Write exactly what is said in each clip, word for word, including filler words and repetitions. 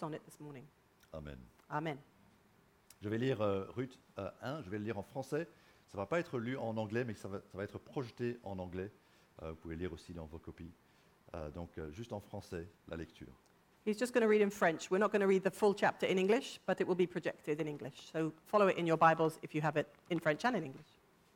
on it this morning. Amen. Amen. Je vais lire euh, Ruth euh, un, je vais le lire en français. Ça ne va pas être lu en anglais, mais ça va, ça va être projeté en anglais. Euh, vous pouvez lire aussi dans vos copies. Euh, donc, euh, juste en français, la lecture. He's just going to read in French. We're not going to read the full chapter in English, but it will be projected in English. So follow it in your Bibles if you have it in French and in English.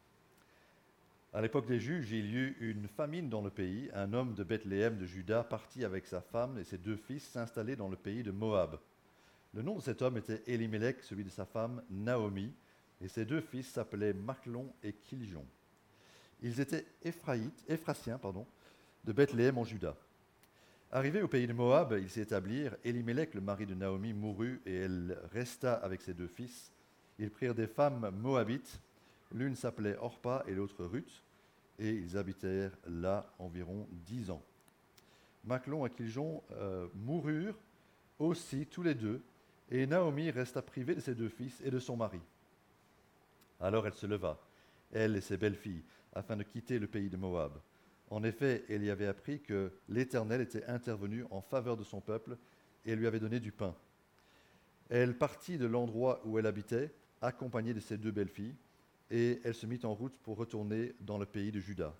À l'époque des juges, il y eut une famine dans le pays. Un homme de Bethléem de Juda partit avec sa femme et ses deux fils s'installer dans le pays de Moab. Le nom de cet homme était Elimelech, celui de sa femme Naomi, et ses deux fils s'appelaient Machlon et Kiljon. Ils étaient Éphraïtes, Éphrasiens pardon, de Bethléem en Juda. Arrivés au pays de Moab, ils s'y établirent. Elimelech, le mari de Naomi, mourut et elle resta avec ses deux fils. Ils prirent des femmes moabites. L'une s'appelait Orpa et l'autre Ruth, et ils habitèrent là environ dix ans. Machlon et Kiljon euh, moururent aussi tous les deux, et Naomi resta privée de ses deux fils et de son mari. Alors elle se leva, elle et ses belles-filles, afin de quitter le pays de Moab. En effet, elle y avait appris que l'Éternel était intervenu en faveur de son peuple et lui avait donné du pain. Elle partit de l'endroit où elle habitait, accompagnée de ses deux belles-filles, et elle se mit en route pour retourner dans le pays de Juda.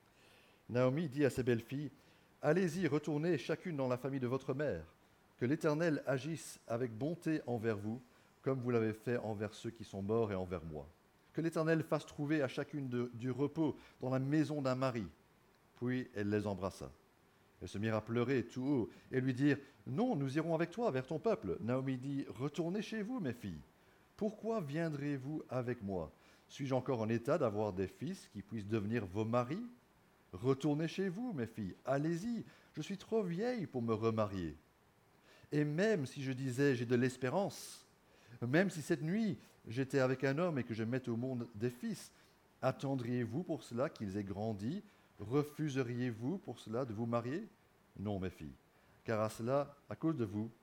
Naomi dit à ses belles-filles, « Allez-y, retournez chacune dans la famille de votre mère, que l'Éternel agisse avec bonté envers vous, comme vous l'avez fait envers ceux qui sont morts et envers moi. Que l'Éternel fasse trouver à chacune de, du repos dans la maison d'un mari. » Puis elle les embrassa. Elles se mirent à pleurer tout haut et lui dirent, « Non, nous irons avec toi vers ton peuple. » Naomi dit, « Retournez chez vous, mes filles. Pourquoi viendrez-vous avec moi ? Suis-je encore en état d'avoir des fils qui puissent devenir vos maris ? Retournez chez vous, mes filles, allez-y, je suis trop vieille pour me remarier. Et même si je disais j'ai de l'espérance, même si cette nuit j'étais avec un homme et que je mette au monde des fils, attendriez-vous pour cela qu'ils aient grandi ? Refuseriez-vous pour cela de vous marier ? Non, mes filles, car à cela, à cause de vous,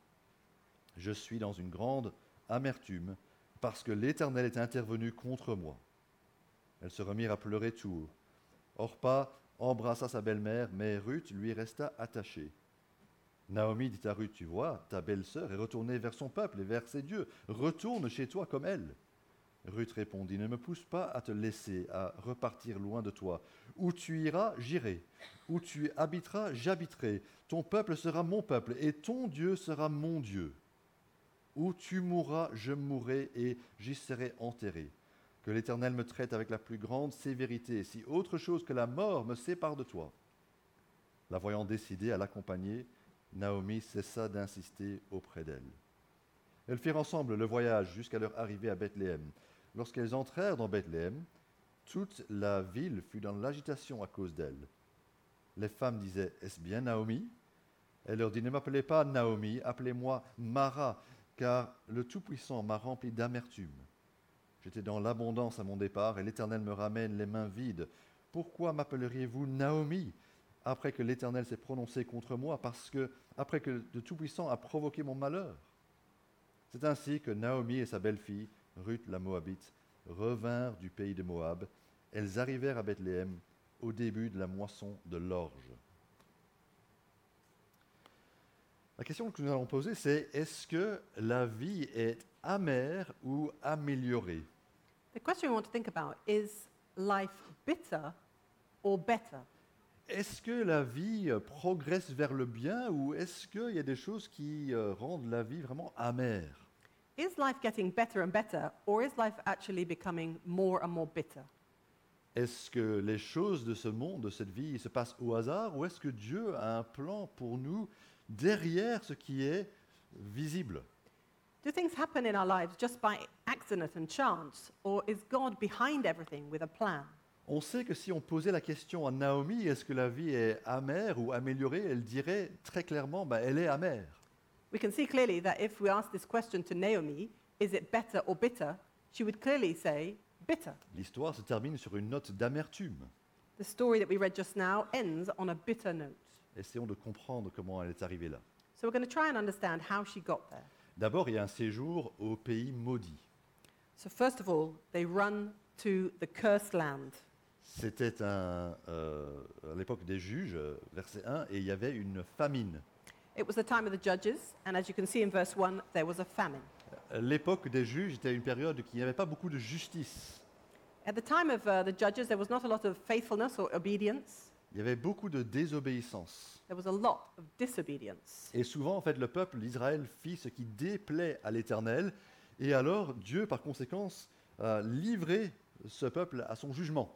je suis dans une grande amertume, parce que l'Éternel est intervenu contre moi. Elles se remirent à pleurer tout haut. Orpa embrassa sa belle-mère, mais Ruth lui resta attachée. Naomi dit à Ruth, « Tu vois, ta belle-sœur est retournée vers son peuple et vers ses dieux. Retourne chez toi comme elle. » Ruth répondit, « Ne me pousse pas à te laisser, à repartir loin de toi. Où tu iras, j'irai. Où tu habiteras, j'habiterai. Ton peuple sera mon peuple et ton Dieu sera mon Dieu. Où tu mourras, je mourrai et j'y serai enterré. Que l'Éternel me traite avec la plus grande sévérité, si autre chose que la mort me sépare de toi. » La voyant décidée à l'accompagner, Naomi cessa d'insister auprès d'elle. Elles firent ensemble le voyage jusqu'à leur arrivée à Bethléem. Lorsqu'elles entrèrent dans Bethléem, toute la ville fut dans l'agitation à cause d'elles. Les femmes disaient, « Est-ce bien Naomi ?» Elle leur dit, « Ne m'appelez pas Naomi, appelez-moi Mara, car le Tout-Puissant m'a rempli d'amertume. J'étais dans l'abondance à mon départ, et l'Éternel me ramène les mains vides. Pourquoi m'appelleriez-vous Naomi, après que l'Éternel s'est prononcé contre moi, parce que, après que le Tout-Puissant a provoqué mon malheur ?» C'est ainsi que Naomi et sa belle-fille, Ruth la Moabite, revinrent du pays de Moab. Elles arrivèrent à Bethléem au début de la moisson de l'orge. La question que nous allons poser, c'est est-ce que la vie est amère ou améliorée ? The question we want to think about is life bitter or better? Est-ce que la vie progresse vers le bien ou est-ce qu'il y a des choses qui euh, rendent la vie vraiment amère ? Is life getting better and better, or is life actually becoming more and more bitter? Est-ce que les choses de ce monde, de cette vie, se passent au hasard ou est-ce que Dieu a un plan pour nous derrière ce qui est visible ? Do things happen in our lives just by accident and chance, or is God behind everything with a plan? On sait que si on posait la question à Naomi, est-ce que la vie est amère ou améliorée, elle dirait très clairement, bah, elle est amère. We can see clearly that if we ask this question to Naomi, is it better or bitter, she would clearly say bitter. L'histoire se termine sur une note d'amertume. The story that we read just now ends on a bitter note. Essayons de comprendre comment elle est arrivée là. So we're going to try and understand how she got there. D'abord, il y a un séjour au pays maudit. So first of all, they run to the cursed land. C'était un, euh, à l'époque des juges, euh, verset un, et il y avait une famine. It was the time of the judges, and as you can see in verse one, there was a famine. L'époque des juges était une période où il n'y avait pas beaucoup de justice. At the time of uh, the judges, there was not a lot of faithfulness or obedience. Il y avait beaucoup de désobéissance. There was a lot of disobedience. Et souvent, en fait, le peuple d'Israël fit ce qui déplaît à l'Éternel. Et alors, Dieu, par conséquence, a livré ce peuple à son jugement.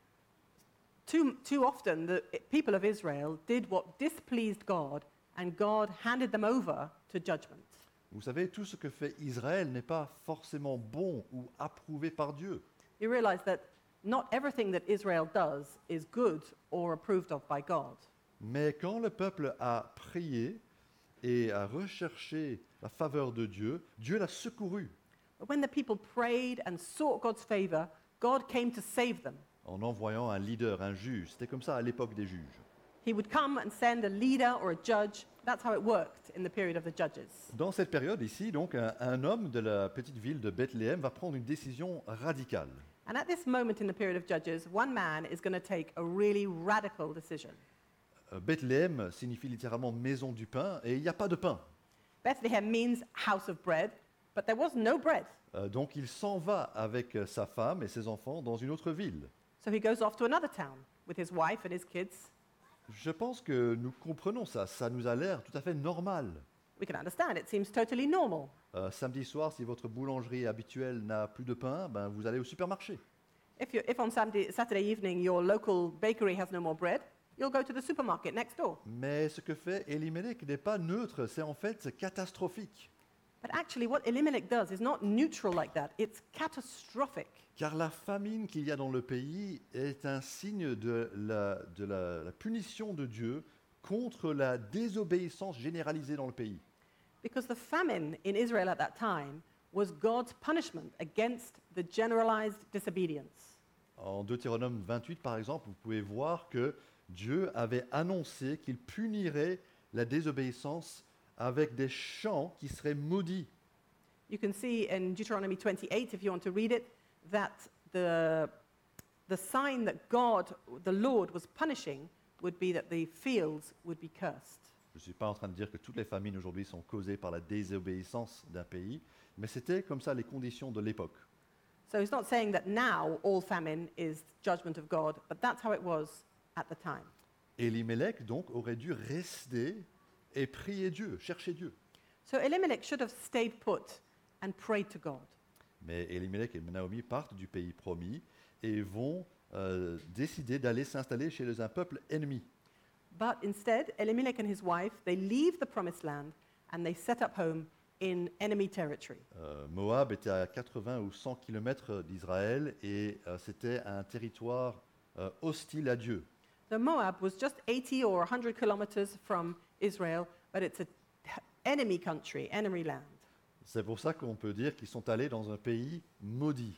Too, too often, the i- people of Israel did what displeased God, and God handed them over to judgment. Vous savez, tout ce que fait Israël n'est pas forcément bon ou approuvé par Dieu. You realize that not everything that Israel does is good or approved of by God. Mais quand le peuple a prié et a recherché la faveur de Dieu, Dieu l'a secouru But when the people prayed and sought God's favor, God came to save them. en envoyant un leader, un juge. C'était comme ça à l'époque des juges. He would come and send a leader or a judge. That's how it worked in the period of the judges. Dans cette période ici, donc, un, un homme de la petite ville de Bethléem va prendre une décision radicale. And at this moment in the period of judges, one man is going to take a really radical decision. Euh, Bethléem signifie littéralement maison du pain, et il n'y a pas de pain. Bethlehem means house of bread, but there was no bread. Euh, donc il s'en va avec euh, sa femme et ses enfants dans une autre ville. So he goes off to another town with his wife and his kids. Je pense que nous comprenons ça, ça nous a l'air tout à fait normal. We can understand. It seems totally normal. Euh, samedi soir, si votre boulangerie habituelle n'a plus de pain, ben, vous allez au supermarché. If, you, if on Saturday, Saturday evening your local bakery has no more bread, you'll go to the supermarket next door. Mais ce que fait Elimelech n'est pas neutre, c'est en fait catastrophique. But actually, what Elimelech does is not neutral like that. It's catastrophic. Car la famine qu'il y a dans le pays est un signe de la, de la- la punition de Dieu contre la désobéissance généralisée dans le pays. Because the famine in Israel at that time was God's punishment against the generalized disobedience. En Deutéronome vingt-huit, par exemple, vous pouvez voir que Dieu avait annoncé qu'il punirait la désobéissance avec des champs qui seraient maudits. You can see in Deuteronomy twenty-eight, if you want to read it, that the, the sign that God, the Lord, was punishing would be that the fields would be cursed. Je ne suis pas en train de dire que toutes les famines aujourd'hui sont causées par la désobéissance d'un pays, mais c'était comme ça les conditions de l'époque. So he's not saying that now all famine is judgment of God, but that's how it was at the time. Elimelech, donc, aurait dû rester et prier Dieu, chercher Dieu. So Elimelech should have stayed put and prayed to God. Mais Elimelech et Naomi partent du pays promis et vont euh, décider d'aller s'installer chez un peuple ennemi. But instead, Elimelech and his wife, they leave the promised land and they set up home in enemy territory. Euh, Moab était à quatre-vingts ou cent kilomètres d'Israël et euh, c'était un territoire euh, hostile à Dieu. So Moab was just eighty or one hundred kilometers from Israel, but it's an enemy country, enemy land. C'est pour ça qu'on peut dire qu'ils sont allés dans un pays maudit.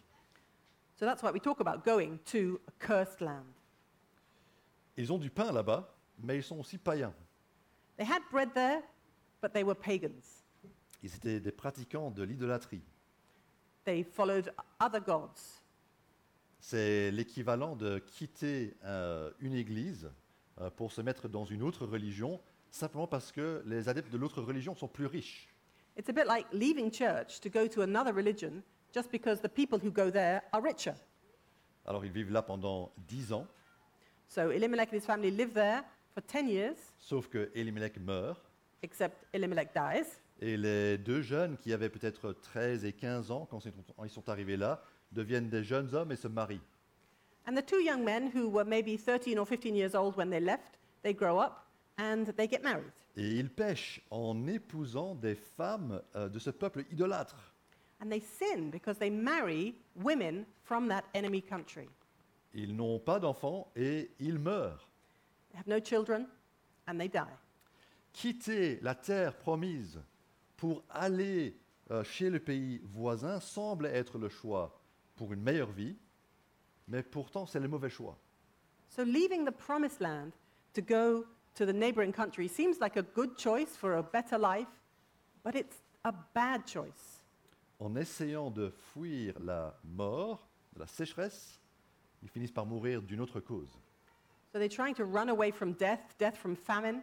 So that's why we talk about going to a cursed land. Ils ont du pain là-bas, mais ils sont aussi païens. They had bread there, but they were pagans. Ils étaient des pratiquants de l'idolâtrie. They followed other gods. C'est l'équivalent de quitter euh, une église euh, pour se mettre dans une autre religion, simplement parce que les adeptes de l'autre religion sont plus riches. It's a bit like leaving church to go to another religion just because the people who go there are richer. Alors ils vivent là pendant dix ans, So Elimelech and his family live there for ten years, sauf que Elimelech meurt, except Elimelech dies. et les deux jeunes qui avaient peut-être treize et quinze ans quand ils sont arrivés là, deviennent des jeunes hommes et se marient. And the two young men who were maybe thirteen or fifteen years old when they left, they grow up and they get married. Et ils pêchent en épousant des femmes euh, de ce peuple idolâtre. And they sin because they marry women from that enemy country. Ils n'ont pas d'enfants et ils meurent. They have no children and they die. Quitter la terre promise pour aller euh, chez le pays voisin semble être le choix pour une meilleure vie, mais pourtant c'est le mauvais choix. So leaving the promised land to go to the neighboring country seems like a good choice for a better life, but it's a bad choice. En essayant de fuir la mort, la sécheresse, ils finissent par mourir d'une autre cause. So they're trying to run away from death, death from famine,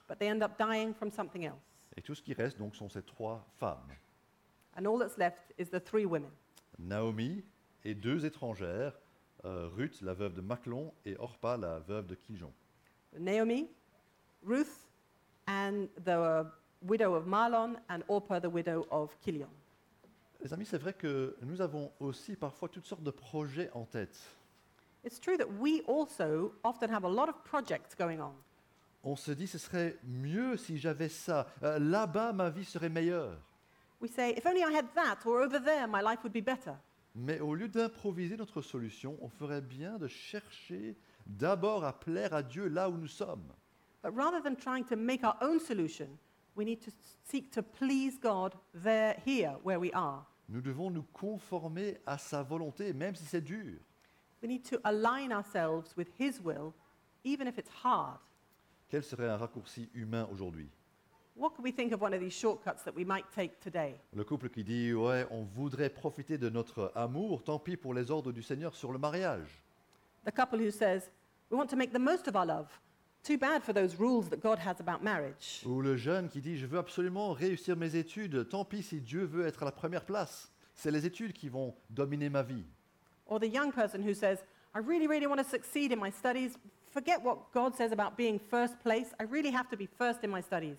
but they end up dying from something else. Et tout ce qui reste donc sont ces trois femmes, And all that's left is the three women. Naomi et deux étrangères, euh, Ruth, la veuve de Machlon, et Orpa, la veuve de Kiljon. Naomi, Ruth, and the widow of Mahlon, and Orpah, the widow of Kilion. Les amis, c'est vrai que nous avons aussi parfois toutes sortes de projets en tête. It's true that we also often have a lot of projects going on. On se dit, ce serait mieux si j'avais ça. Euh, là-bas, ma vie serait meilleure. We say, if only I had that, or over there, my life would be better. Mais au lieu d'improviser notre solution, on ferait bien de chercher d'abord à plaire à Dieu là où nous sommes. But rather than trying to make our own solution, we need to seek to please God there, here, where we are. Nous devons nous conformer à sa volonté, même si c'est dur. We need to align ourselves with His will, even if it's hard. Quel serait un raccourci humain aujourd'hui? What could we think of one of these shortcuts that we might take today? Le couple qui dit, ouais, on voudrait profiter de notre amour, tant pis pour les ordres du Seigneur sur le mariage. The couple who says, we want to make the most of our love. Too bad for those rules that God has about marriage. Ou le jeune qui dit, je veux absolument réussir mes études, tant pis si Dieu veut être à la première place. C'est les études qui vont dominer ma vie. Or the young person who says, I really, really want to succeed in my studies. Forget what God says about being first place. I really have to be first in my studies.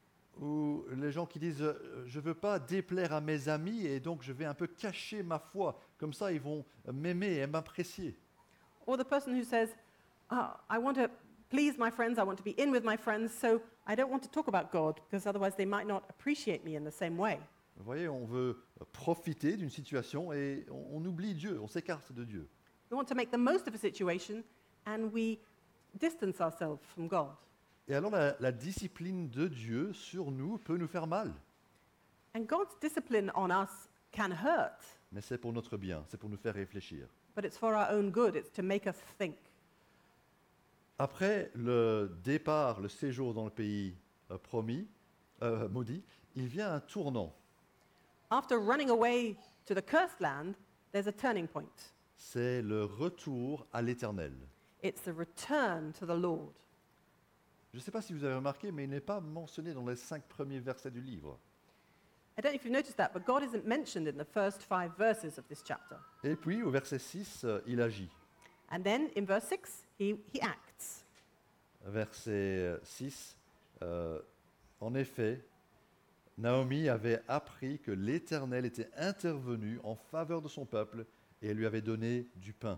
Ou les gens qui disent, euh, je ne veux pas déplaire à mes amis et donc je vais un peu cacher ma foi. Comme ça, ils vont m'aimer et m'apprécier. Or the person who says, oh, I want to please my friends. I want to be in with my friends. So I don't want to talk about God because otherwise they might not appreciate me in the same way. Vous voyez, on veut profiter d'une situation et on, on oublie Dieu, on s'écarte de Dieu. We want to make the most of a situation and we distance ourselves from God. Et alors la, la discipline de Dieu sur nous peut nous faire mal. And God's discipline on us can hurt, Mais c'est pour notre bien, c'est pour nous faire réfléchir. but it's for our own good. It's to make us think. Après le départ, le séjour dans le pays euh, promis, euh, maudit, il vient un tournant. After running away to the cursed land, there's a turning point. C'est le retour à l'Éternel. It's the return to the Lord. Je ne sais pas si vous avez remarqué, mais il n'est pas mentionné dans les cinq premiers versets du livre. I don't know if you've noticed that, but God isn't mentioned in the first five verses of this chapter. Et puis au verset six, euh, il agit. And then in verse six, he, he acts. Verset six, euh, en effet, Naomi avait appris que l'Éternel était intervenu en faveur de son peuple et elle lui avait donné du pain.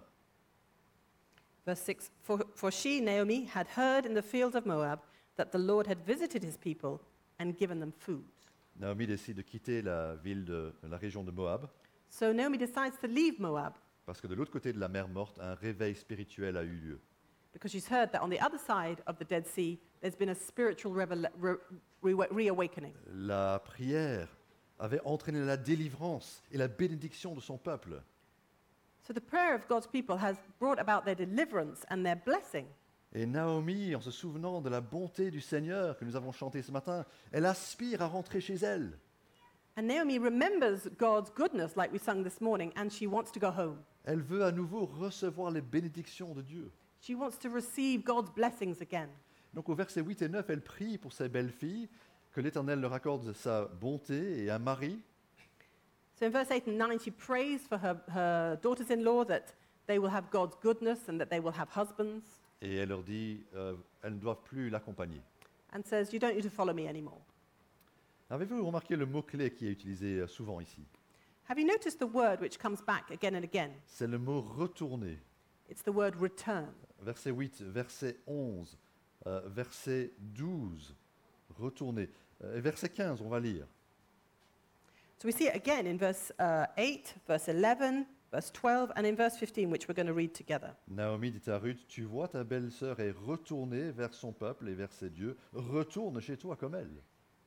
Verse six, for, for she, Naomi, had heard in the fields of Moab that the Lord had visited his people and given them food. Naomi décide de quitter la ville de la région de Moab So Naomi decides to leave Moab parce que de l'autre côté de la mer morte, un réveil spirituel a eu lieu. because she's heard that on the other side of the Dead Sea, there's been a spiritual revel- re- re- reawakening. La prière avait entraîné la délivrance et la bénédiction de son peuple. So the prayer of God's people has brought about their deliverance and their blessing. Et Naomi, en se souvenant de la bonté du Seigneur que nous avons chanté ce matin, elle aspire à rentrer chez elle. And Naomi remembers God's goodness, like we sung this morning, and she wants to go home. Elle veut à nouveau recevoir les bénédictions de Dieu. She wants to receive God's blessings again. Donc au verset huit et neuf, elle prie pour ses belles-filles, que l'Éternel leur accorde sa bonté et un mari. So in verse eight and nine, she prays for her, her daughters-in-law that they will have God's goodness and that they will have husbands, Et elle leur dit, euh, elles ne doivent plus l'accompagner. and says, you don't need to follow me anymore. Avez-vous remarqué le mot-clé qui est utilisé euh, souvent ici? Have you noticed the word which comes back again and again? C'est le mot retourner. It's the word return. Verset huit, verset onze, euh, verset douze, retourner. Euh, et verset quinze, on va lire. So we see it again in verse uh, eight, verse eleven, verse twelve, and in verse fifteen, which we're going to read together. Naomi dit à Ruth, tu vois, ta belle-sœur est retournée vers son peuple et vers ses dieux. Retourne chez toi comme elle.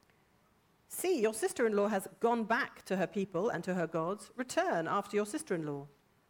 See, your sister-in-law has gone back to her people and to her gods. Return after your sister-in-law.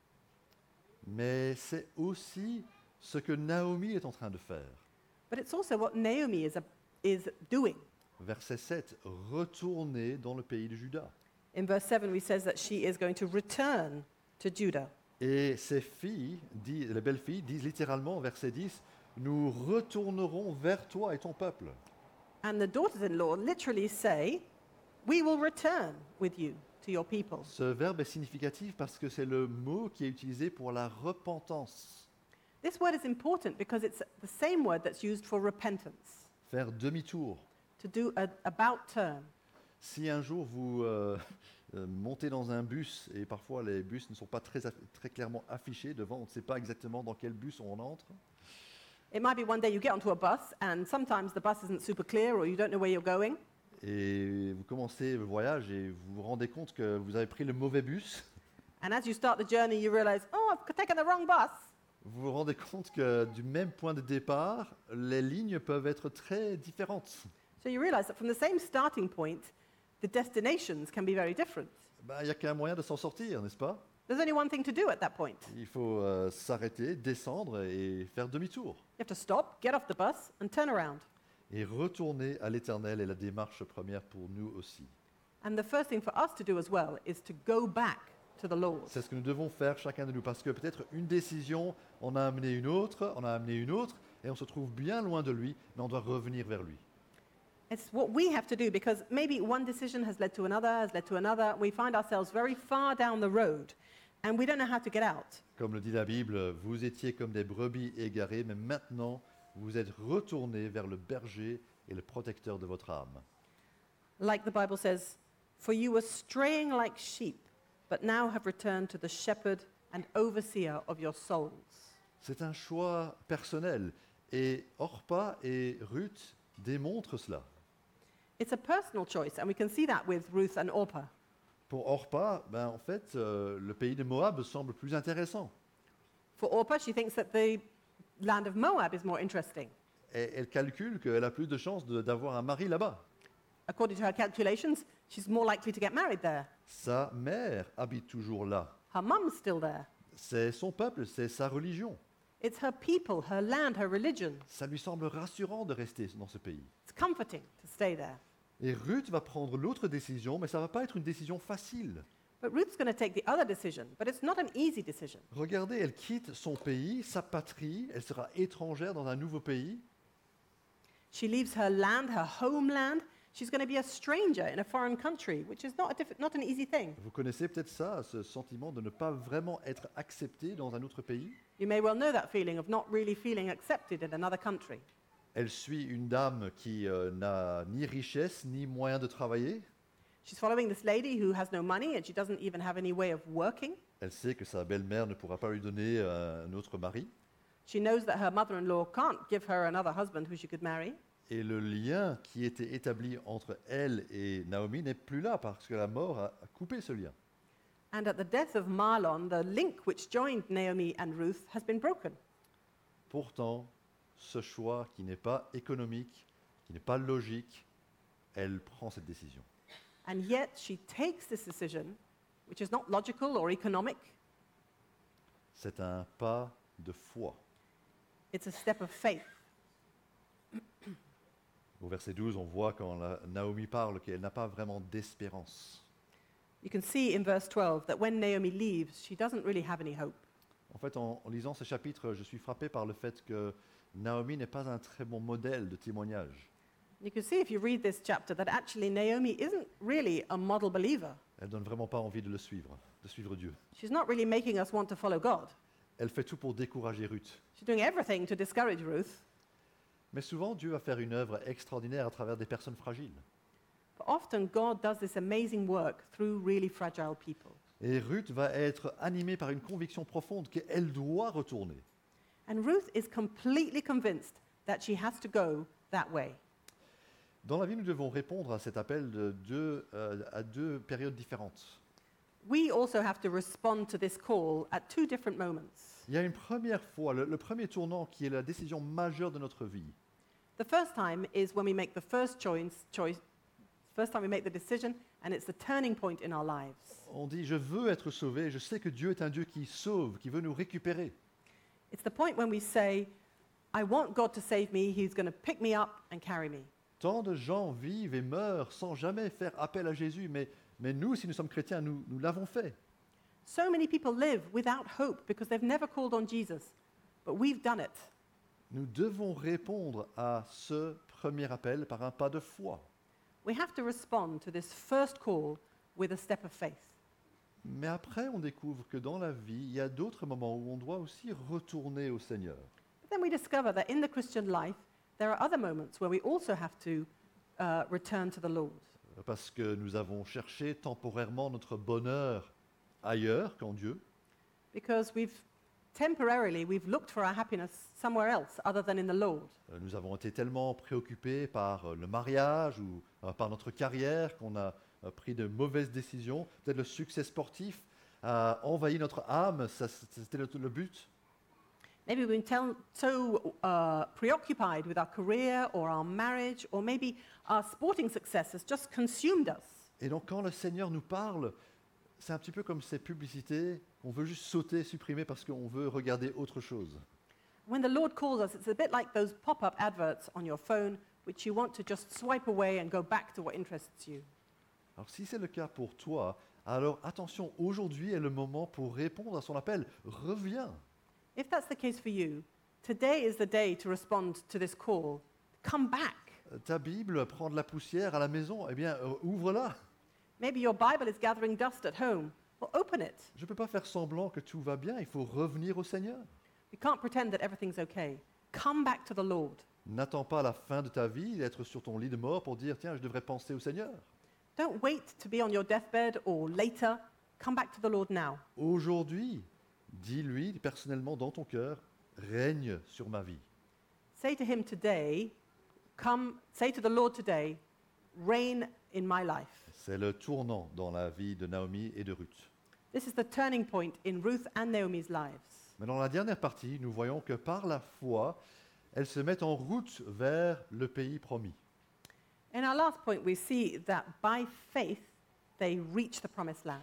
Mais c'est aussi ce que Naomi est en train de faire. But it's also what Naomi is, a, is doing. Verset sept, retourner dans le pays de Juda. In verse seven, we says that she is going to return to Judah. Et ses filles, dit- les belles filles, disent littéralement, verset dix, nous retournerons vers toi et ton peuple. And the daughters-in-law literally say, "We will return with you to your people." Ce verbe est significatif parce que c'est le mot qui est utilisé pour la repentance, This word is important because it's the same word that's used for repentance, faire demi-tour. to do an about turn. Si un jour vous euh, euh, montez dans un bus, et parfois les bus ne sont pas très, aff- très clairement affichés devant, on ne sait pas exactement dans quel bus on entre, It might be one day you get onto a bus and sometimes the bus isn't super clear or you don't know where you're going. et vous commencez le voyage et vous vous rendez compte que vous avez pris le mauvais bus, And as you start the journey, you realize, oh, I've taken the wrong bus. vous vous rendez compte que du même point de départ, les lignes peuvent être très différentes. So you realize that from the same starting point, the destinations can be very different. Ben, il n'y a qu'un moyen de s'en sortir, n'est-ce pas? There's only one thing to do at that point. Il faut euh, s'arrêter, descendre et faire demi-tour. You have to stop, get off the bus, and turn around. Et retourner à l'Éternel est la démarche première pour nous aussi. And the first thing for us to do as well is to go back to the Lord. C'est ce que nous devons faire chacun de nous, parce que peut-être une décision, on a amené une autre, on a amené une autre, et on se trouve bien loin de lui, mais on doit revenir vers lui. It's what we have to do because maybe one decision has led to another, has led to another. We find ourselves very far down the road and we don't know how to get out. Comme le dit la Bible, vous étiez comme des brebis égarées, mais maintenant vous êtes retournés vers le berger et le protecteur de votre âme. Like the Bible says, "For you were straying like sheep, but now have returned to the shepherd and overseer of your souls." C'est un choix personnel, et Orpa et Ruth démontrent cela. It's a personal choice, and we can see that with Ruth and Orpah. Pour Orpa, ben, en fait, euh, le pays de Moab semble plus intéressant. For Orpah, she thinks that the land of Moab is more interesting. Et elle calcule qu'elle a plus de chances de- d'avoir un mari là-bas. According to her calculations, she's more likely to get married there. Sa mère habite toujours là. Her mum's still there. C'est son peuple, c'est sa religion. It's her people, her land, her religion. Ça lui semble rassurant de rester dans ce pays. It's comforting to stay there. Et Ruth va prendre l'autre décision, mais ça ne va pas être une décision facile. But Ruth's going to take the other decision, but it's not an easy decision. Regardez, elle quitte son pays, sa patrie, elle sera étrangère dans un nouveau pays. She leaves her land, her homeland. She's going to be a stranger in a foreign country, which is not, a diff- not an easy thing. Vous connaissez peut-être ça, ce sentiment de ne pas vraiment être accepté dans un autre pays. You may well know that feeling of not really feeling accepted in another country. Elle suit une dame qui euh, n'a ni richesse ni moyen de travailler. She's following this lady who has no money and she doesn't even have any way of working. Elle sait que sa belle-mère ne pourra pas lui donner euh, un autre mari. She knows that her mother-in-law can't give her another husband who she could marry. Et le lien qui était établi entre elle et Naomi n'est plus là parce que la mort a, a coupé ce lien. And at the death of Mahlon, the link which joined Naomi and Ruth has been broken. Pourtant, ce choix qui n'est pas économique, qui n'est pas logique, elle prend cette décision. And yet she takes this decision, which is not logical or economic. C'est un pas de foi. It's a step of faith. Au verset douze, on voit quand la- Naomi parle qu'elle n'a pas vraiment d'espérance. You can see in verse twelve that when Naomi leaves, she doesn't really have any hope. En fait, en, en lisant ce chapitre, je suis frappé par le fait que Naomi n'est pas un très bon modèle de témoignage. You can see if you read this chapter that actually Naomi isn't really a model believer. Elle donne vraiment pas envie de le suivre, de suivre Dieu. She's not really making us want to follow God. Elle fait tout pour décourager Ruth. She's doing everything to discourage Ruth. Mais souvent, Dieu va faire une œuvre extraordinaire à travers des personnes fragiles. But often God does this amazing work through really fragile people. Et Ruth va être animée par une conviction profonde qu'elle doit retourner. And Ruth is completely convinced that she has to go that way. Dans la vie, nous devons répondre à cet appel de deux, euh, à deux périodes différentes. We also have to respond to this call at two different moments. Il y a une première fois, le, le premier tournant qui est la décision majeure de notre vie. The first time is when we make the first choice, choice first time we make the decision, and it's the turning point in our lives. On dit, je veux être sauvé, je sais que Dieu est un Dieu qui sauve, qui veut nous récupérer. It's the point when we say, I want God to save me, He's going to pick me up and carry me. Tant de gens vivent et meurent sans jamais faire appel à Jésus, mais, mais nous, si nous sommes chrétiens, nous, nous l'avons fait. So many people live without hope because they've never called on Jesus, but we've done it. Nous devons répondre à ce premier appel par un pas de foi. We have to respond to this first call with a step of faith. Mais après, on découvre que dans la vie, il y a d'autres moments où on doit aussi retourner au Seigneur. But then we discover that in the Christian life, there are other moments where we also have to uh, return to the Lord. Parce que nous avons cherché temporairement notre bonheur ailleurs qu'en Dieu. Because we've temporarily, we've looked for our happiness somewhere else other than in the Lord. Euh, Nous avons été tellement préoccupés par euh, le mariage ou euh, par notre carrière qu'on a euh, pris de mauvaises décisions. Peut-être le succès sportif a envahi notre âme, ça, c'était le, le but. Maybe we've been tel- so uh, preoccupied with our career or our marriage, or maybe our sporting success has just consumed us. Et donc quand le Seigneur nous parle, c'est un petit peu comme ces publicités qu'on veut juste sauter, supprimer parce qu'on veut regarder autre chose. When the Lord calls us, it's a bit like those pop-up adverts on your phone, which you want to just swipe away and go back to what interests you. Alors si c'est le cas pour toi, alors attention, aujourd'hui est le moment pour répondre à son appel. Reviens. If that's the case for you, today is the day to respond to this call. Come back. Euh, Ta Bible prend de la poussière à la maison, eh bien euh, ouvre-la. Maybe your Bible is gathering dust at home. Well, open it. Je ne peux pas faire semblant que tout va bien, il faut revenir au Seigneur. We can't pretend that everything's okay. Come back to the Lord. N'attends pas la fin de ta vie, d'être sur ton lit de mort pour dire tiens, je devrais penser au Seigneur. Don't wait to be on your deathbed or later. Come back to the Lord now. Aujourd'hui, dis-lui personnellement dans ton cœur, règne sur ma vie. Say to him today, come, say to the Lord today, reign in my life. C'est le tournant dans la vie de Naomi et de Ruth. This is the turning point in Ruth and Naomi's lives. Mais dans la dernière partie, nous voyons que par la foi, elles se mettent en route vers le pays promis. In our last point, we see that by faith, they reach the promised land.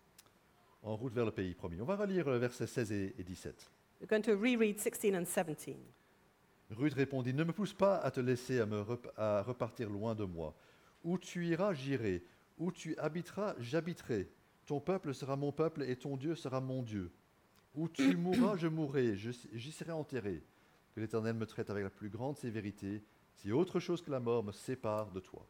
En route vers le pays promis. On va relire le versets seize et et dix-sept. We're going to reread sixteen and seventeen. Ruth répondit, ne me pousse pas à te laisser à, me rep- à repartir loin de moi. Où tu iras, j'irai. Où tu habiteras, j'habiterai. Ton peuple sera mon peuple et ton Dieu sera mon Dieu. Où tu mourras, je mourrai, je- j'y serai enterré. Que l'Éternel me traite avec la plus grande sévérité, si autre chose que la mort me sépare de toi.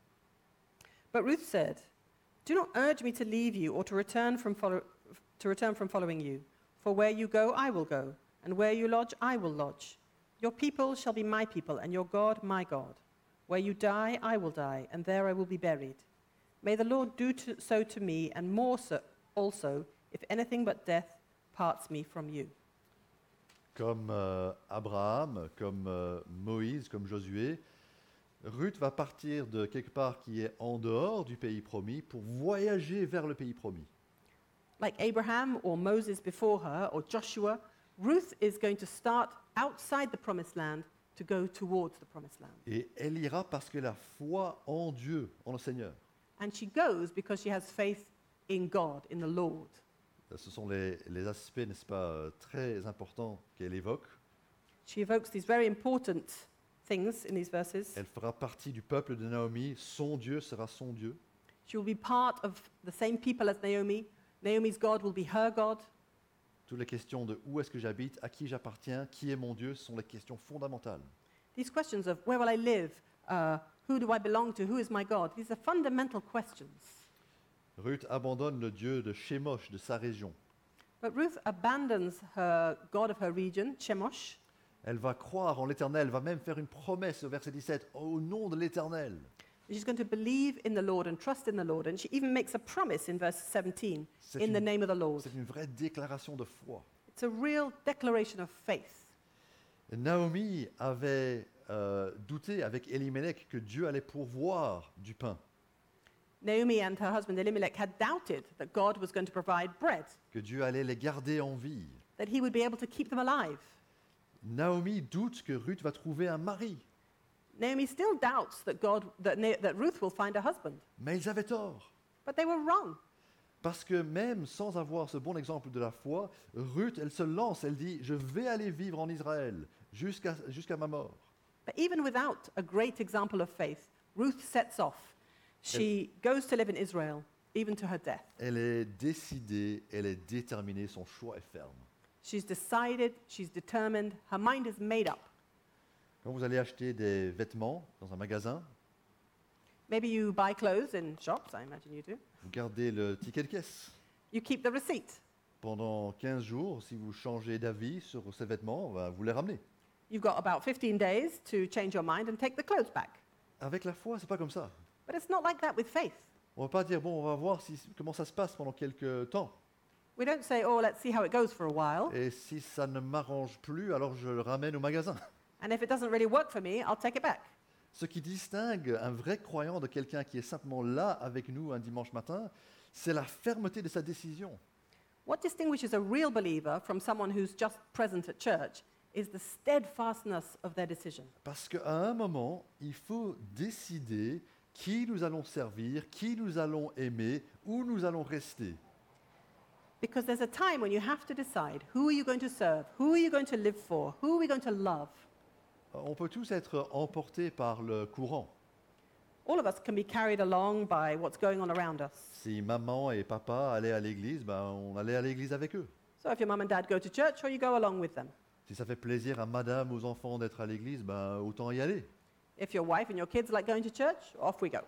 But Ruth said, do not urge me to leave you or to return from, follow- to return from following you. For where you go, I will go, and where you lodge, I will lodge. Your people shall be my people, and your God my God. Where you die, I will die, and there I will be buried. May the Lord do to, so to me, and more so also, if anything but death parts me from you. Comme euh, Abraham, comme euh, Moïse, comme Josué, Ruth va partir de quelque part qui est en dehors du pays promis pour voyager vers le pays promis. Like Abraham or Moses before her or Joshua, Ruth is going to start outside the promised land to go towards the promised land. Et elle ira parce qu'elle a foi en Dieu, en le Seigneur. And she goes because she has faith in God, in the Lord. Ce sont les, les aspects, n'est-ce pas, euh, très importants qu'elle évoque. She evokes these very important things in these verses. Elle fera partie du peuple de Naomi, son Dieu sera son Dieu. She will be part of the same people as Naomi. Naomi's God will be her God. Toutes les questions de où est-ce que j'habite, à qui j'appartiens, qui est mon Dieu, ce sont les questions fondamentales. These questions of where will I live, uh, who do I belong to, who is my God, these are fundamental questions. Ruth abandonne le Dieu de Shemosh, de sa région. But Ruth abandons her God of her region, Chemosh. Elle va croire en l'Éternel, va même faire une promesse au verset dix-sept, au nom de l'Éternel. She's going to believe in the Lord and trust in the Lord. And she even makes a promise in verse seventeen, C'est in the une- name of the Lord. C'est une vraie déclaration de foi. It's a real declaration of faith. Naomi avait euh, douté avec Elimelech que Dieu allait pourvoir du pain, Naomi and her husband Elimelech had doubted that God was going to provide bread, que Dieu allait les garder en vie. that he would be able to keep them alive. Naomi doute que Ruth va trouver un mari, Naomi still doubts that, God, that, Na- that Ruth will find a husband. mais ils avaient tort. But they were wrong. Parce que même sans avoir ce bon exemple de la foi, Ruth, elle se lance, elle dit, je vais aller vivre en Israël jusqu'à jusqu'à ma mort. But even without a great example of faith, Ruth sets off. She goes to live in Israel, even to her death. Elle est décidée, elle est déterminée, son choix est ferme. She's decided, she's determined, her mind is made up. Quand vous allez acheter des vêtements dans un magasin, Maybe you buy clothes in shops, I imagine you do. vous gardez le ticket de caisse. You keep the receipt. Pendant quinze jours, si vous changez d'avis sur ces vêtements, ben, vous les ramenez. You've got about fifteen days to change your mind and take the clothes back. Avec la foi, c'est pas comme ça. But it's not like that with faith. On va pas dire, bon, on va voir si, comment ça se passe pendant quelques temps. We don't say, oh, let's see how it goes for a while. Et si ça ne m'arrange plus, alors je le ramène au magasin. And if it doesn't really work for me, I'll take it back. Ce qui distingue un vrai croyant de quelqu'un qui est simplement là avec nous un dimanche matin, c'est la fermeté de sa décision. What distinguishes a real believer from someone who's just present at church is the steadfastness of their decision. Parce qu'à un moment, il faut décider qui nous allons servir, qui nous allons aimer, où nous allons rester. Because there's a time when you have to decide who are you going to serve, who are you going to live for, who are we going to love. On peut tous être emportés par le courant. All of us can be carried along by what's going on around us. Si maman et papa allaient à l'église, ben, on allait à l'église avec eux. So if your mum and dad go to church, or you go along with them. Si ça fait plaisir à madame, aux enfants d'être à l'église, ben, autant y aller. If your wife and your kids like going to church, off we go.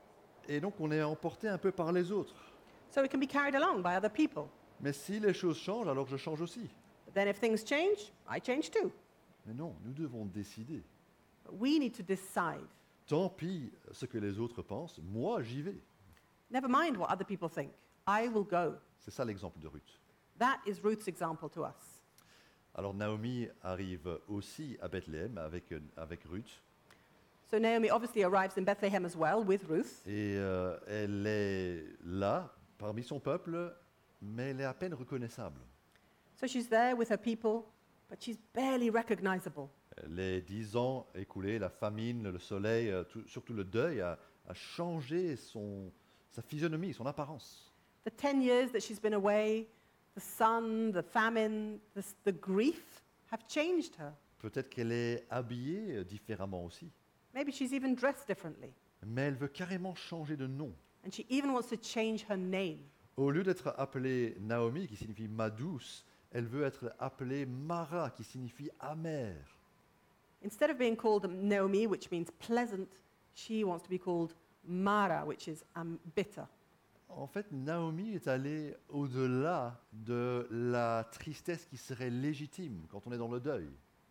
Et donc on est emporté un peu par les autres. So we can be carried along by other people. Mais si les choses changent, alors je change aussi. But then if things change, I change too. Mais non, nous devons décider. But we need to decide. Tant pis ce que les autres pensent, moi j'y vais. Never mind what other people think. I will go. C'est ça l'exemple de Ruth. That is Ruth's example to us. Alors Naomi arrive aussi à Bethléem avec, avec Ruth. So Naomi obviously arrives in Bethlehem as well with Ruth. Et euh, elle est là, parmi son peuple, mais elle est à peine reconnaissable. So she's there with her people, but she's barely recognizable. Les dix ans écoulés, la famine, le soleil, euh, tout- surtout le deuil, a, a changé son, sa physionomie, son apparence. The ten years that she's been away, the sun, the famine, the, s- the grief have changed her. Peut-être qu'elle est habillée euh, différemment aussi, Maybe she's even dressed differently. mais elle veut carrément changer de nom. And she even wants to change her name. Au lieu d'être appelée Naomi, qui signifie ma douce, elle veut être appelée Mara, qui signifie amère. Instead of being called Naomi, which means pleasant, she wants to be called Mara, which is um, bitter. En fait, Naomi est allée au-delà de la tristesse qui serait légitime quand on est dans le deuil.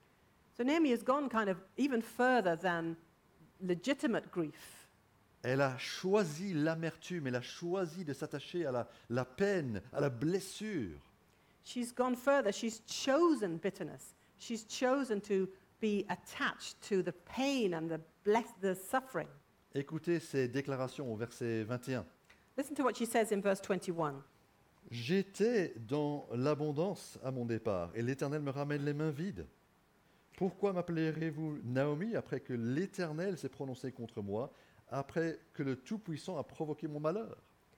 So Naomi has gone kind of even further than legitimate grief. Elle a choisi l'amertume, elle a choisi de s'attacher à la, la peine, à la blessure. She's gone further. She's chosen bitterness. She's chosen to be attached to the pain and the, bless, the suffering. Écoutez ces déclarations au verset vingt et un. Listen to what she says in verse twenty-one. J'étais dans l'abondance à mon départ, et l'Éternel me ramène les mains vides. Pourquoi m'appellerez-vous Naomi après que l'Éternel s'est prononcé contre moi, après que le Tout-Puissant a provoqué mon malheur?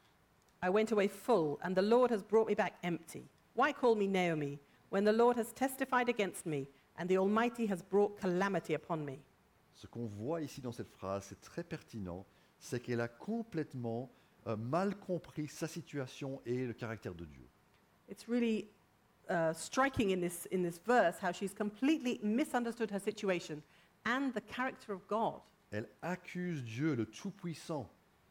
I went away full, and the Lord has brought me back empty. Why call me Naomi, when the Lord has testified against me, and the Almighty has brought calamity upon me? Ce qu'on voit ici dans cette phrase, c'est très pertinent, c'est qu'elle a complètement euh, mal compris sa situation et le caractère de Dieu. It's really uh, striking in this, in this verse how she's completely misunderstood her situation and the character of God. Elle accuse Dieu, le Tout-Puissant.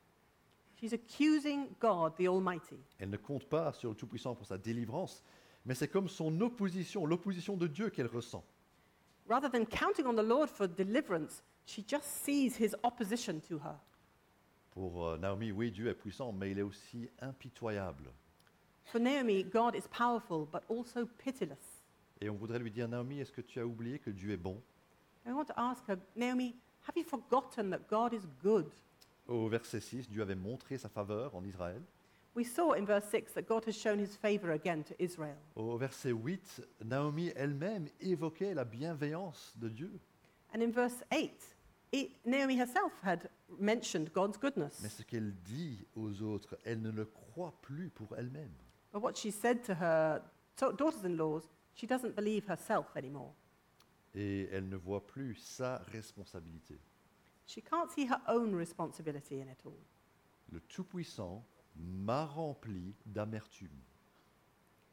She's accusing God, the Almighty. Elle ne compte pas sur le Tout-Puissant pour sa délivrance, mais c'est comme son opposition, l'opposition de Dieu qu'elle ressent. Rather than counting on the Lord for deliverance, she just sees his opposition to her. Pour euh, Naomi, oui, Dieu est puissant, mais il est aussi impitoyable. For Naomi, God is powerful, but also pitiless. Et on voudrait lui dire, Naomi, est-ce que tu as oublié que Dieu est bon? I want to ask her, Naomi, have you forgotten that God is good? Au verset six, Dieu avait montré sa faveur en Israël. We saw in verse six that God has shown his favor again to Israel. Au verset huit, Naomi elle-même évoquait la bienveillance de Dieu. And in verse eight, it, Naomi herself had mentioned God's goodness. Mais ce qu'elle dit aux autres, elle ne le croit plus pour elle-même. But what she said to her so- daughters-in-laws, she doesn't believe herself anymore. Et elle ne voit plus sa responsabilité. She can't see her own responsibility in it all. Le Tout-Puissant m'a rempli d'amertume.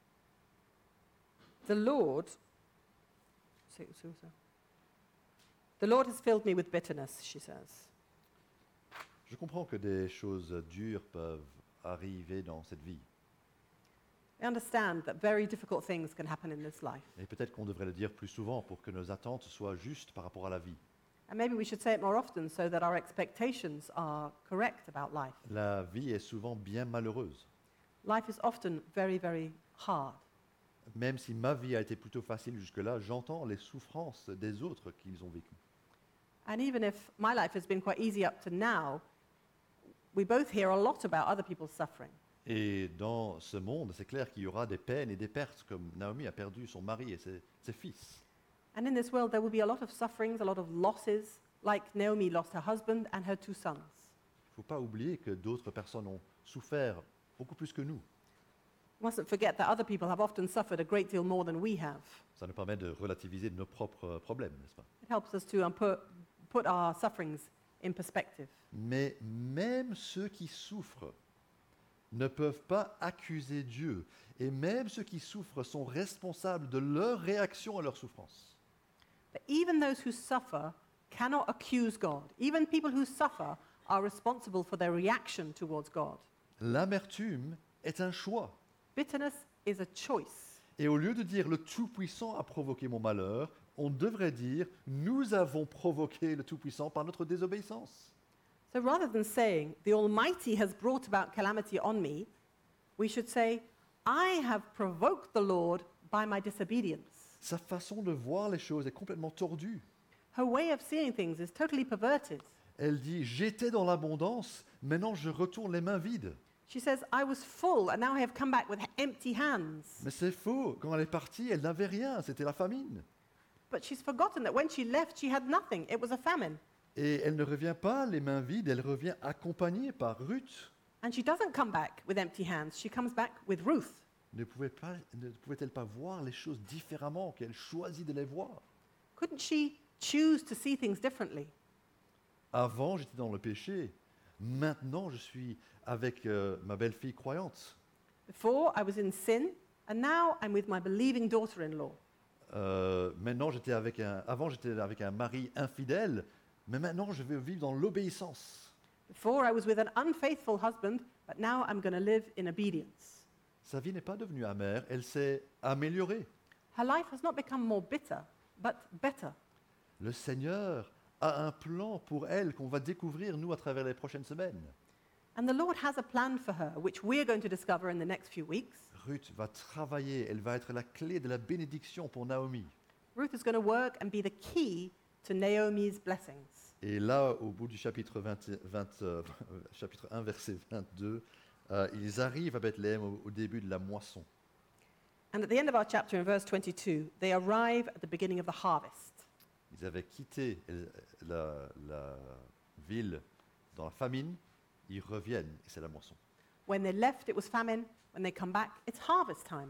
The Lord, so- so- so. The Lord has filled me with bitterness, she says. Je comprends que des choses dures peuvent arriver dans cette vie. I understand that very difficult things can happen in this life. Et peut-être qu'on devrait le dire plus souvent pour que nos attentes soient justes par rapport à la vie. And maybe we should say it more often so that our expectations are correct about life. La vie est souvent bien malheureuse. Life is often very, very hard. Même si ma vie a été plutôt facile jusque-là, j'entends les souffrances des autres qu'ils ont vécues. And even if my life has been quite easy up to now, we both hear a lot about other people's suffering. Et dans ce monde, c'est clair qu'il y aura des peines et des pertes, comme Naomi a perdu son mari et ses, ses fils. And in this world, there will be a lot of sufferings, a lot of losses, like Naomi lost her husband and her two sons. Il ne faut pas oublier que d'autres personnes ont souffert beaucoup plus que nous. We mustn't forget that other people have often suffered a great deal more than we have. Ça nous permet de relativiser nos propres problèmes, n'est-ce pas? It helps us to um, put, put our sufferings in perspective. Mais même ceux qui souffrent ne peuvent pas accuser Dieu. Et même ceux qui souffrent sont responsables de leur réaction à leur souffrance. But even those who suffer cannot accuse God. Even people who suffer are responsible for their reaction towards God. L'amertume est un choix. Bitterness is a choice. Et au lieu de dire le Tout-Puissant a provoqué mon malheur, on devrait dire nous avons provoqué le Tout-Puissant par notre désobéissance. So rather than saying, the Almighty has brought about calamity on me, we should say, I have provoked the Lord by my disobedience. Sa façon de voir les choses est complètement tordue. Her way of seeing things is totally perverted. Elle dit j'étais dans l'abondance, maintenant je retourne les mains vides. She says, I was full and now I have come back with empty hands. Mais c'est faux. Quand elle est partie, elle n'avait rien. C'était la famine. But she's forgotten that when she left, she had nothing. It was a famine. Et elle ne revient pas les mains vides, elle revient accompagnée par Ruth. And she doesn't come back with empty hands. She comes back with Ruth. Ne pouvait pas, ne pouvait-elle pas voir les choses différemment qu'elle choisit de les voir? Couldn't she choose to see things differently? Avant, j'étais dans le péché. Maintenant, je suis avec euh, ma belle-fille croyante. Before, I was in sin, and now I'm with my believing daughter-in-law. Euh, maintenant, j'étais avec un, avant, j'étais avec un mari infidèle, mais maintenant, je vais vivre dans l'obéissance. Before, I was with an unfaithful husband, but now I'm going to live in obedience. Sa vie n'est pas devenue amère, elle s'est améliorée. Her life has not become more bitter, but better. Le Seigneur a un plan pour elle qu'on va découvrir, nous, à travers les prochaines semaines. And the Lord has a plan for her, which we're going to discover in the next few weeks. Ruth va travailler, elle va être la clé de la bénédiction pour Naomi. Ruth is going to work and be the key to Naomi's blessings. Et là, au bout du chapitre, vingt, vingt, euh, chapitre un, verset vingt-deux, euh, ils arrivent à Bethléem au, au début de la moisson. And at the end of our chapter in verse twenty-two, they arrive at the beginning of the harvest. Ils avaient quitté euh, la, la ville dans la famine, ils reviennent et c'est la moisson. When they left, it was famine. When they come back, it's harvest time.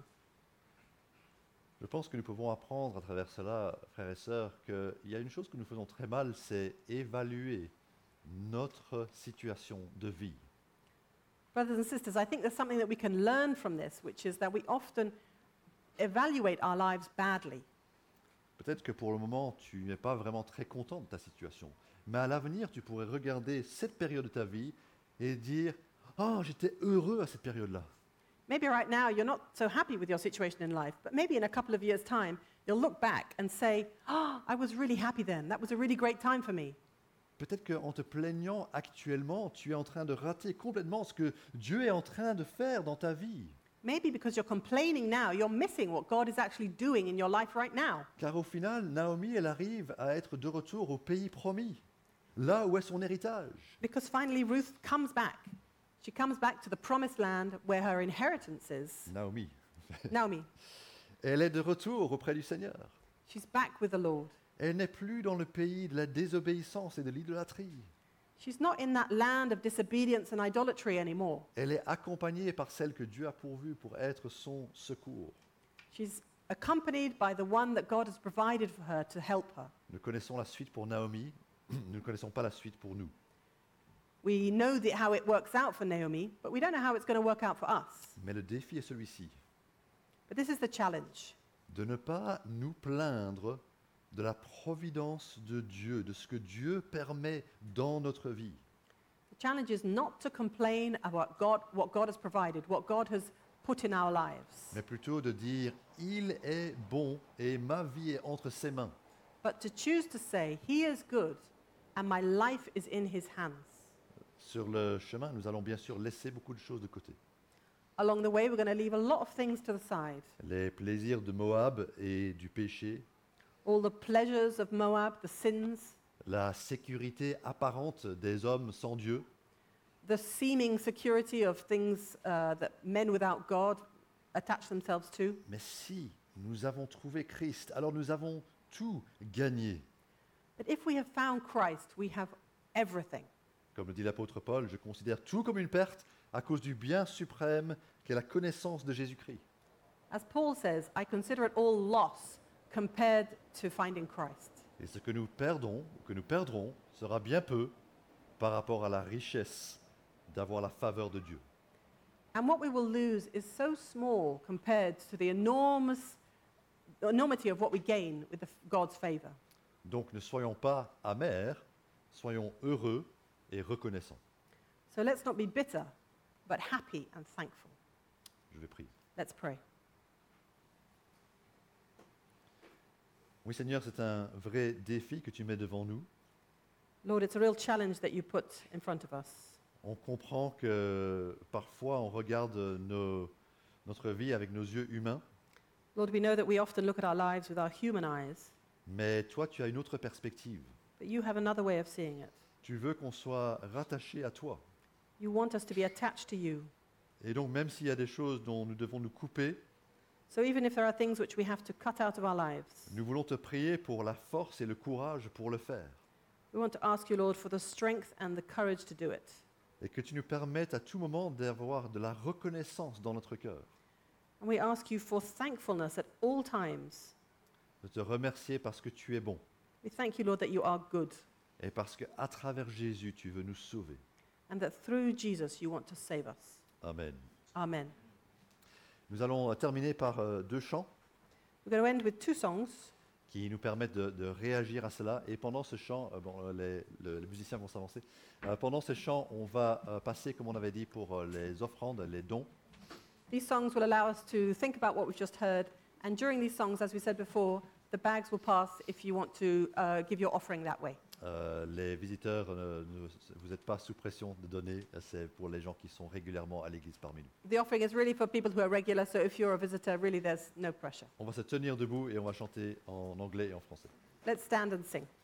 Je pense que nous pouvons apprendre à travers cela, frères et sœurs, qu'il y a une chose que nous faisons très mal, c'est évaluer notre situation de vie. Brothers and sisters, I think there's something that we can learn from this, which is that we often evaluate our lives badly. Peut-être que pour le moment, tu n'es pas vraiment très content de ta situation, mais à l'avenir, tu pourrais regarder cette période de ta vie et dire « Oh, j'étais heureux à cette période-là ». Maybe right now you're not so happy with your situation in life, but maybe in a couple of years' time, you'll look back and say, oh, I was really happy then. That was a really great time for me. Peut-être qu'en te plaignant actuellement, tu es en train de rater complètement ce que Dieu est en train de faire dans ta vie. Maybe because you're complaining now, you're missing what God is actually doing in your life right now. Car au final, Naomi, elle arrive à être de retour au pays promis, là où est son héritage. Because finally Ruth comes back. She comes back to the promised land where her inheritance is. Naomi. Naomi, Elle est de retour auprès du Seigneur. she's back with the Lord. Elle n'est plus dans le pays de la désobéissance et de l'idolâtrie. She's not in that land of disobedience and idolatry anymore. Elle est accompagnée par celle que Dieu a pourvue pour être son secours. She's accompanied by the one that God has provided for her to help her. Nous connaissons la suite pour Naomi, nous ne connaissons pas la suite pour nous. We know the, how it works out for Naomi, but we don't know how it's going to work out for us. Mais le défi est celui-ci, But this is the challenge. de ne pas nous plaindre de la providence de Dieu, de ce que Dieu permet dans notre vie. The challenge is not to complain about God, what God has provided, what God has put in our lives, Mais plutôt de dire, il est bon et ma vie est entre ses mains. but to choose to say, He is good and my life is in His hands. Sur le chemin, nous allons bien sûr laisser beaucoup de choses de côté. Along the way, we're going to leave a lot of things to the side. Les plaisirs de Moab et du péché, All the pleasures of Moab, the sins, la sécurité apparente des hommes sans Dieu, the seeming security of things uh, that men without God attach themselves to. mais si nous avons trouvé Christ, alors nous avons tout gagné. But if we have found Christ, we have everything. Comme le dit l'apôtre Paul, je considère tout comme une perte à cause du bien suprême qu'est la connaissance de Jésus-Christ. As Paul says, I consider it all loss compared to finding Christ. Et ce que nous perdons, ou que nous perdrons, sera bien peu par rapport à la richesse d'avoir la faveur de Dieu. And what we will lose is so small compared to the enormous enormity of what we gain with the, God's favor. Donc ne soyons pas amers, soyons heureux et reconnaissants. So let's not be bitter, but happy and thankful. Je vais prier. Let's pray. Oui Seigneur, c'est un vrai défi que tu mets devant nous. Lord, it's a real challenge that you put in front of us. On comprend que parfois on regarde nos- notre vie avec nos yeux humains, Lord, we know that we often look at our lives with our human eyes, mais toi tu as une autre perspective. but you have another way of seeing it. Tu veux qu'on soit rattaché à toi. You want us to be attached to you. Et donc même s'il y a des choses dont nous devons nous couper, So even if there are things which we have to cut out of our lives, nous voulons te prier pour la force et le courage pour le faire. we want to ask you, Lord, for the strength and the courage to do it. Et que tu nous permettes à tout moment d'avoir de la reconnaissance dans notre cœur, And we ask you for thankfulness at all times. de te remercier parce que tu es bon We thank you, Lord, that you are good et parce qu'à travers Jésus tu veux nous sauver. and that through Jesus you want to save us. Amen. Amen. Nous allons euh, terminer par euh, deux chants We're going to end with two songs. qui nous permettent de, de réagir à cela. Et pendant ce chant, euh, bon, euh, les, le- les musiciens vont s'avancer. Euh, pendant ce chant, on va euh, passer, comme on avait dit, pour euh, les offrandes, les dons. These songs will allow us to think about what we've just heard. And during these songs, as we said before, the bags will pass if you want to uh, give your offering that way. Euh, les visiteurs, euh, ne- vous n'êtes pas sous pression de donner. euh, C'est pour les gens qui sont régulièrement à l'église parmi nous. The offering is really for people who are regular, so if you're a visitor, really there's no pressure. On va se tenir debout et on va chanter en anglais et en français. Let's stand and sing.